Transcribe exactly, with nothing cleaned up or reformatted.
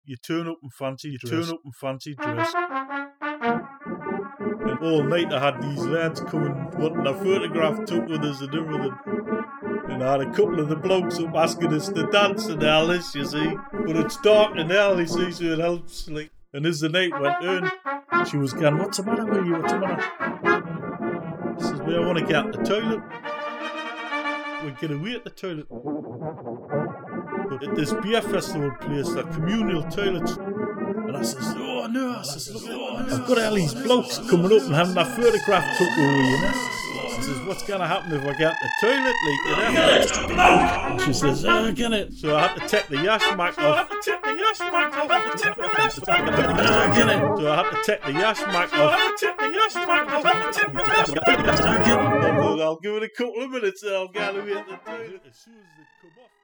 you turn up in fancy dress. Turn up in fancy dress. And all night I had these lads coming, wanting a photograph took with us and everything. And I had a couple of the blokes up asking us to dance and all this, you see. But it's dark in hell, you see, so it helps. Like. And as the night went on, she was going, what's the matter with you? What's the matter? I says, well, I want to get out the toilet. We get away at the toilet. But at this beer festival place, the communal toilets. And I says, oh no, I says, look, oh, no. I've got all these blokes coming up and having a photograph took over, you know. I says, what's going to happen if I get the toilet leak? You know? And she says, oh, get it. So I had to take the yash mac off. I had to take the yash mac off. I had to take the yash mac off. Get it. So I had to take the yash mac off. I had to take the yash mac off. I had to take the yash mac off. I'll give it a couple of minutes and I'll get away at the toilet. As soon as they come off.